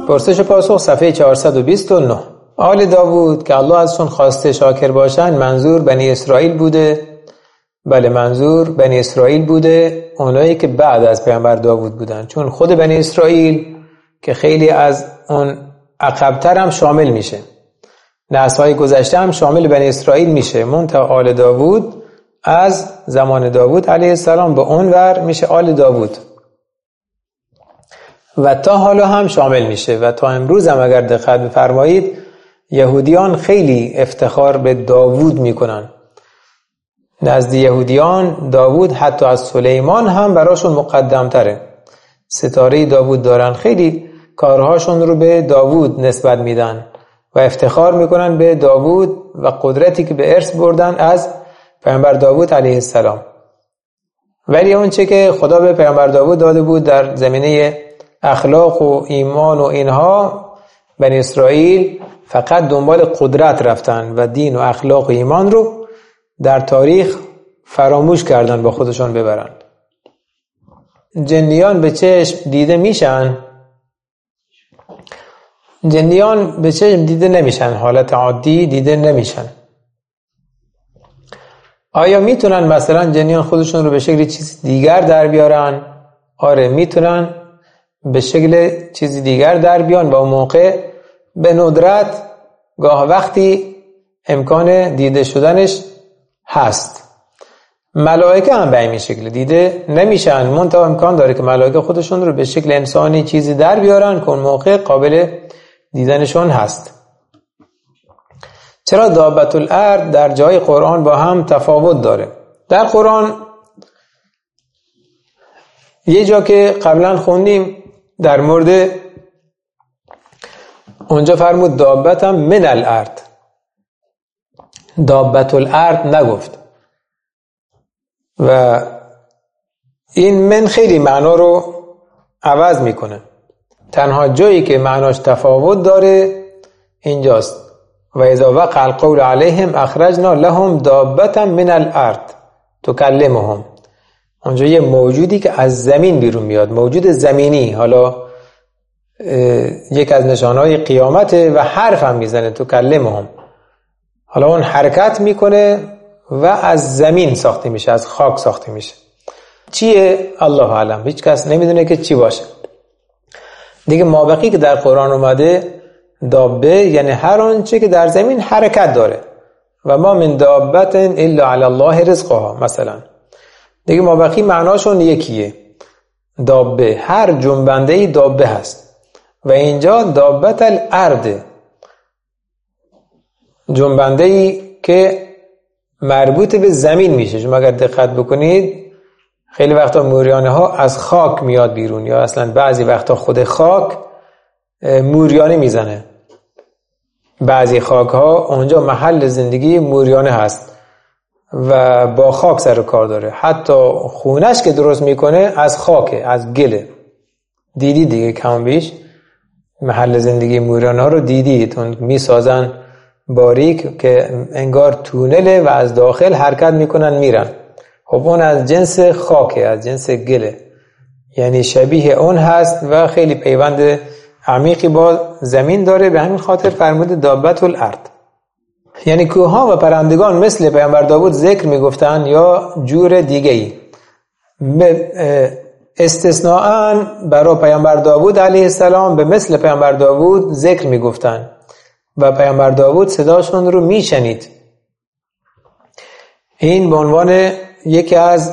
پرسش و پاسخ صفحه 429. آل داوود که الله ازشون خواسته شاکر باشن منظور بنی اسرائیل بوده؟ بله، منظور بنی اسرائیل بوده، اونایی که بعد از پیامبر داوود بودن، چون خود بنی اسرائیل که خیلی از اون عقب‌تر هم شامل میشه، نسل‌های گذشته هم شامل بنی اسرائیل میشه، منتها آل داوود از زمان داوود علیه السلام به اون ور میشه آل داوود و تا حالا هم شامل میشه و تا امروز هم اگر دقت بفرمایید یهودیان خیلی افتخار به داوود میکنن. نزد یهودیان داوود حتی از سلیمان هم براشون مقدم تره. ستاره داوود دارن، خیلی کارهاشون رو به داوود نسبت میدن و افتخار میکنن به داوود و قدرتی که به ارث بردن از پیامبر داوود علیه السلام. ولی اون چه که خدا به پیامبر داوود داده بود در زمینه اخلاق و ایمان و اینها، بنی اسرائیل فقط دنبال قدرت رفتن و دین و اخلاق و ایمان رو در تاریخ فراموش کردن با خودشان ببرن. جنیان به چشم دیده میشن؟ جنیان به چشم دیده نمیشن، حالت عادی دیده نمیشن. آیا میتونن مثلا جنیان خودشون رو به شکل چیز دیگر در بیارن؟ آره میتونن به شکل چیز دیگر در بیان و اون موقع به ندرت گاه وقتی امکان دیده شدنش هست. ملائکه هم به این شکل دیده نمیشن، منتها امکان داره که ملائکه خودشون رو به شکل انسانی چیزی در بیارن که اون موقع قابل دیدنشون هست. چرا دابت الارض در جای قرآن با هم تفاوت داره؟ در قرآن یه جا که قبلا خوندیم در مورد اونجا فرمود دابتم من الارض، دابت الارض نگفت و این من خیلی معنا رو عوض میکنه. تنها جایی که معناش تفاوت داره اینجاست. و اذا وقع القول علیهم اخرجنا لهم دابتا من الارض تکلمهم. اونجا یه موجودی که از زمین بیرون میاد، موجود زمینی، حالا یک از نشانهای قیامته و حرف هم میزنه، تکلمهم. حالا اون حرکت میکنه و از زمین ساخته میشه، از خاک ساخته میشه. چیه؟ الله اعلم، هیچ کس نمیدونه که چی باشه. دیگه مابقی که در قرآن اومده دابه یعنی هر آنچه که در زمین حرکت داره و ما من دابت الا علی الله رزقها مثلا. دیگه مابقی معناشون یکیه، دابه، هر جنبنده‌ای دابه هست و اینجا دابت الارض، جنبنده‌ای که مربوط به زمین میشه. شما اگر دقت بکنید خیلی وقتا موریانه ها از خاک میاد بیرون، یا اصلا بعضی وقتا خود خاک موریانه میزنه. بعضی خاک ها اونجا محل زندگی موریانه هست و با خاک سر و کار داره. حتی خونش که درست میکنه از خاکه، از گله. دیدی دیگه کم بیش محل زندگی موریانه ها رو دیدید، اون میسازن باریک که انگار تونله و از داخل حرکت میکنن میرن. خب اون از جنس خاکه، از جنس گله، یعنی شبیه اون هست و خیلی پیوند عمیقی با زمین داره. به همین خاطر فرمود دابت الارض، یعنی کوه‌ها و پرندگان مثل پیامبر داوود ذکر میگفتن یا جور دیگه‌ای. استثناءً برای پیامبر داوود علیه السلام به مثل پیامبر داوود ذکر میگفتن و پیامبر داوود صداشون رو میشنید. این به عنوان یکی از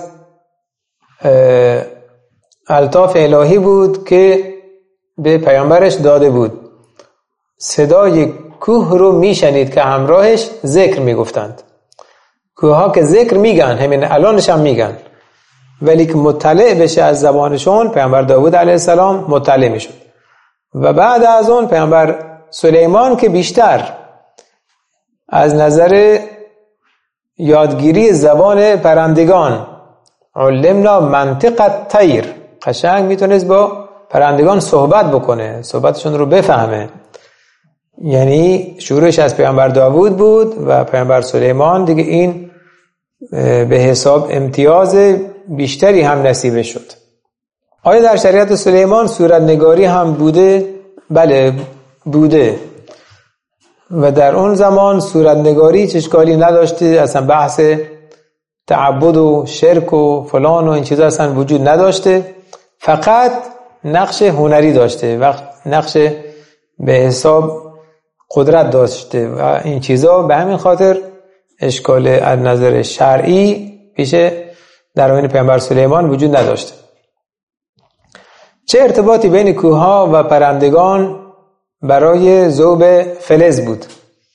الطاف الهی بود که به پیامبرش داده بود. صدای کوه رو میشنید که همراهش ذکر میگفتند. کوه ها که ذکر میگن، همین الانش هم میگن، ولی که مطلع بشه از زبانشون پیامبر داوود علیه السلام مطلع میشد. و بعد از اون پیامبر سلیمان که بیشتر از نظر یادگیری زبان پرندگان، علمنا منطق الطیر، قشنگ میتونست با پرندگان صحبت بکنه، صحبتشون رو بفهمه. یعنی شروعش از پیامبر داوود بود و پیامبر سلیمان دیگه این به حساب امتیاز بیشتری هم نصیبه شد. آیا در شریعت سلیمان صورت نگاری هم بوده؟ بله بوده و در اون زمان صورتنگاری هیچ اشکالی نداشته، اصلا بحث تعبد و شرک و فلان و این چیزا اصلا وجود نداشته، فقط نقش هنری داشته و نقش به حساب قدرت داشته و این چیزا. به همین خاطر اشکال از نظر شرعی پیش در آیین پیامبر سلیمان وجود نداشته. چه ارتباطی بین کوه‌ها و پرندگان برای ذوب فلز بود؟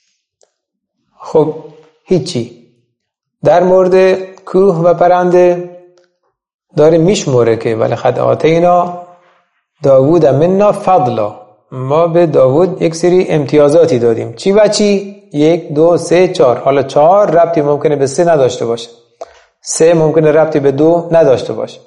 خب هیچی. در مورد کوه و پرنده داره میشموره که ولقد آتینا داوود منا فضلا، ما به داوود یک سری امتیازاتی دادیم. چی و چی؟ 1 2 3 4. حالا 4 ربطی ممکنه به 3 نداشته باشه، 3 ممکنه ربطی به 2 نداشته باشه.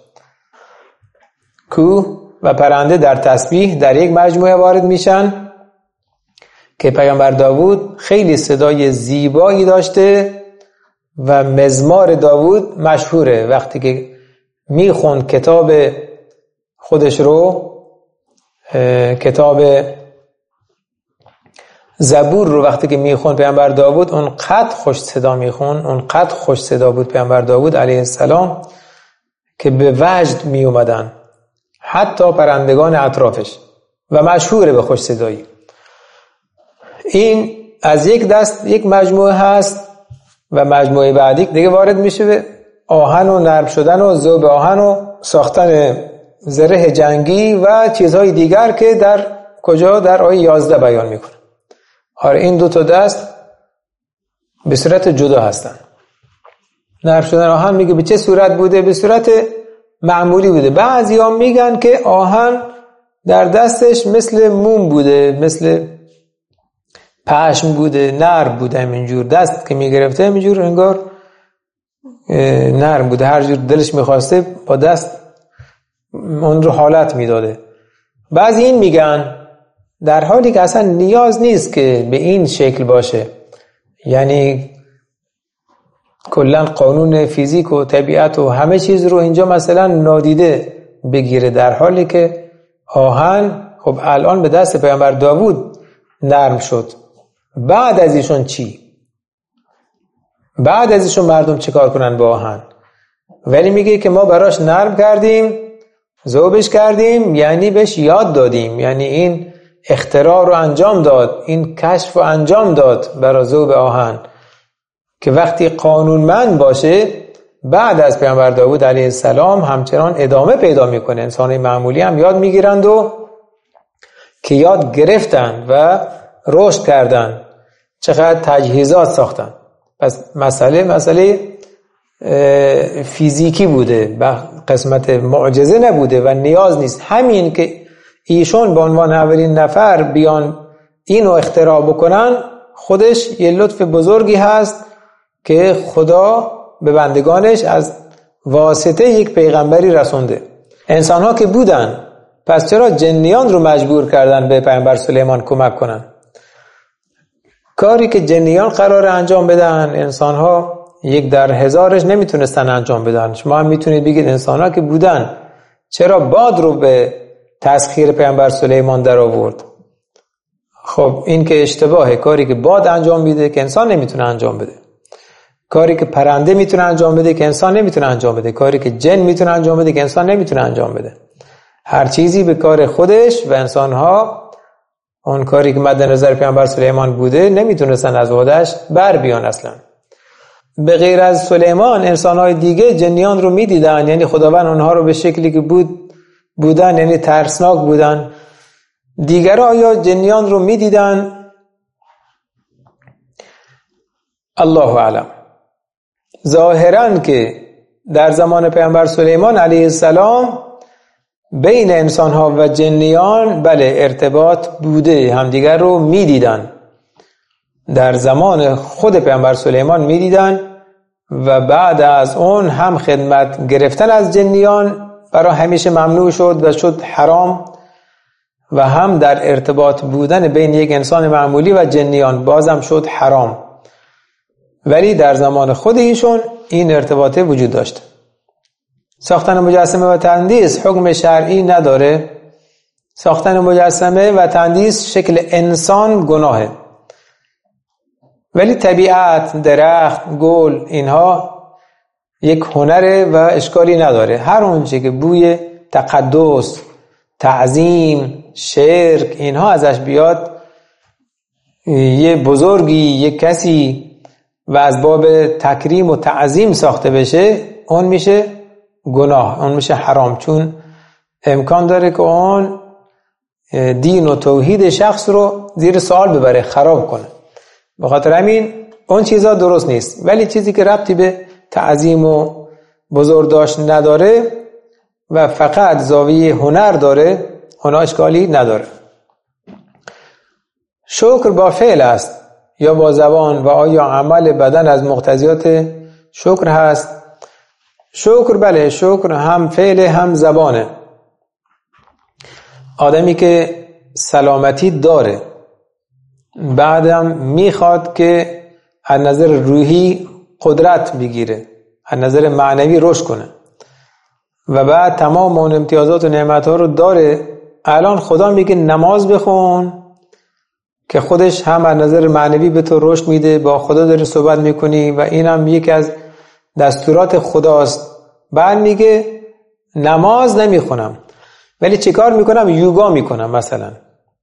کوه و پرنده در تسبیح در یک مجموعه وارد میشن که پیامبر داوود خیلی صدای زیبایی داشته و مزمار داوود مشهوره. وقتی که میخوند کتاب خودش رو، کتاب زبور رو وقتی که میخوند پیامبر داوود، اونقدر خوش صدا میخوند، اونقدر خوش صدا بود پیامبر داوود علیه السلام که به وجد می اومدن حتی پرندگان اطرافش و مشهوره به خوش صدایی. این از یک دست یک مجموعه هست و مجموعه بعدی دیگه وارد میشه به آهن و نرم شدن و ذوب آهن و ساختن زره جنگی و چیزهای دیگر که در کجا؟ در آیه 11 بیان میکنه. آره این دو تا دست به صورت جدا هستن. نرم شدن آهن میگه به چه صورت بوده؟ به صورت معمولی بوده. بعضیا میگن که آهن در دستش مثل موم بوده، مثل پشم بوده، نرم بوده، همینجور دست که میگرفته همینجور انگار نرم بوده، هر جور دلش میخواسته با دست اون رو حالت میداده. بعضی این میگن در حالی که اصلا نیاز نیست که به این شکل باشه، یعنی کلا قانون فیزیک و طبیعت و همه چیز رو اینجا مثلا نادیده بگیره، در حالی که آهن خب الان به دست پیامبر داوود نرم شد. بعد از ایشون چی؟ بعد از ایشون مردم چیکار کنن با آهن؟ ولی میگه که ما براش نرم کردیم، ذوبش کردیم، یعنی بهش یاد دادیم، یعنی این اختراع رو انجام داد، این کشف رو انجام داد برای ذوب آهن که وقتی قانونمند باشه بعد از پیامبر داوود علیه السلام همچنان ادامه پیدا میکنه. انسان‌های معمولی هم یاد میگیرند و که یاد گرفتن و رشد کردن، چقدر تجهیزات ساختن. پس مسئله فیزیکی بوده، قسمت معجزه نبوده و نیاز نیست. همین که ایشون به عنوان اولین نفر بیان اینو اختراع بکنن خودش یه لطف بزرگی هست که خدا به بندگانش از واسطه یک پیغمبری رسونده. انسان ها که بودن، پس چرا جنیان رو مجبور کردن به پیامبر سلیمان کمک کنن؟ کاری که جنیان قرار انجام بدن انسان ها 1 در 1000ش نمیتونستن انجام بدن. شما هم میتونید بگید انسان ها که بودن چرا باد رو به تسخیر پیامبر سلیمان در آورد؟ خب این که اشتباهه. کاری که باد انجام میده که انسان نمیتونه انجام بده، کاری که پرنده میتونه انجام بده که انسان نمیتونه انجام بده، کاری که جن میتونه انجام بده که انسان نمیتونه انجام بده. هر چیزی به کار خودش و انسان‌ها اون کاری که مد نظر پیامبر سلیمان بوده نمیتونستن از خودش بر بیان. اصلا به غیر از سلیمان انسان‌های دیگه جنیان رو میدیدن، یعنی خداوند اونها رو به شکلی که بودن یعنی ترسناک بودن. دیگرها آیا جنیان رو میدیدن؟ الله اعلم. ظاهراً که در زمان پیامبر سلیمان علیه السلام بین انسان‌ها و جنیان بله ارتباط بوده، همدیگر رو میدیدن. در زمان خود پیامبر سلیمان میدیدن و بعد از اون هم خدمت گرفتن از جنیان برای همیشه ممنوع شد و شد حرام، و هم در ارتباط بودن بین یک انسان معمولی و جنیان بازم شد حرام. ولی در زمان خود ایشون این ارتباطه وجود داشت. ساختن مجسمه و تندیس حکم شرعی نداره. ساختن مجسمه و تندیس شکل انسان گناهه، ولی طبیعت، درخت، گل، اینها یک هنره و اشکالی نداره. هر اونچه که بوی تقدس، تعظیم، شرک اینها ازش بیاد، یه بزرگی، یک کسی و از باب تکریم و تعظیم ساخته بشه، اون میشه گناه، اون میشه حرام، چون امکان داره که اون دین و توحید شخص رو زیر سوال ببره، خراب کنه. به خاطر همین اون چیزا درست نیست. ولی چیزی که ربطی به تعظیم و بزرگداشت نداره و فقط زاویه هنر داره، اون اشکالی نداره. شکر با فعل است یا با زبان، و آیا عمل بدن از مقتضیات شکر هست؟ شکر بله، شکر هم فعل هم زبانه. آدمی که سلامتی داره بعدم میخواد که از نظر روحی قدرت بگیره، از نظر معنوی رشد کنه و بعد تمام اون امتیازات و نعمت‌ها رو داره. الان خدا میگه نماز بخون که خودش هم از نظر معنوی به تو رشد میده، با خدا داری صحبت میکنی و اینم یکی از دستورات خداست. بعد میگه نماز نمیخونم ولی چه کار میکنم؟ یوگا میکنم مثلا.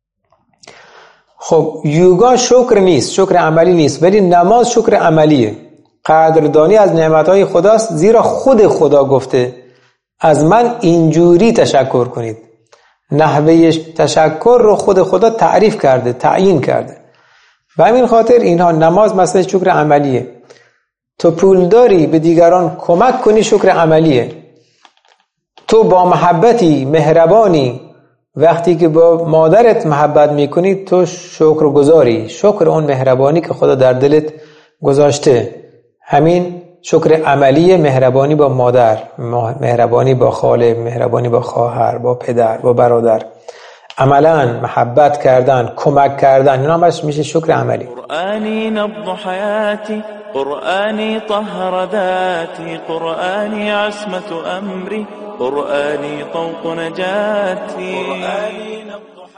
خب یوگا شکر نیست، شکر عملی نیست، ولی نماز شکر عملیه. قدردانی از نعمتهای خداست، زیرا خود خدا گفته از من اینجوری تشکر کنید. نحوه تشکر رو خود خدا تعریف کرده، تعیین کرده. و همین خاطر اینها نماز مثلا شکر عملیه. تو پول داری به دیگران کمک کنی، شکر عملیه. تو با محبتی، مهربانی، وقتی که با مادرت محبت میکنی تو شکر گذاری، شکر اون مهربانی که خدا در دلت گذاشته. همین شکر عملیه، مهربانی با مادر، مهربانی با خاله، مهربانی با خواهر، با پدر، با برادر. عملا محبت کردن، کمک کردن، اینا همش میشه شکر عملی. قرآنی نبض حیاتی، قرآنی طهر ذاتی، قرآنی عصمت امری، قرآنی طوق نجاتی.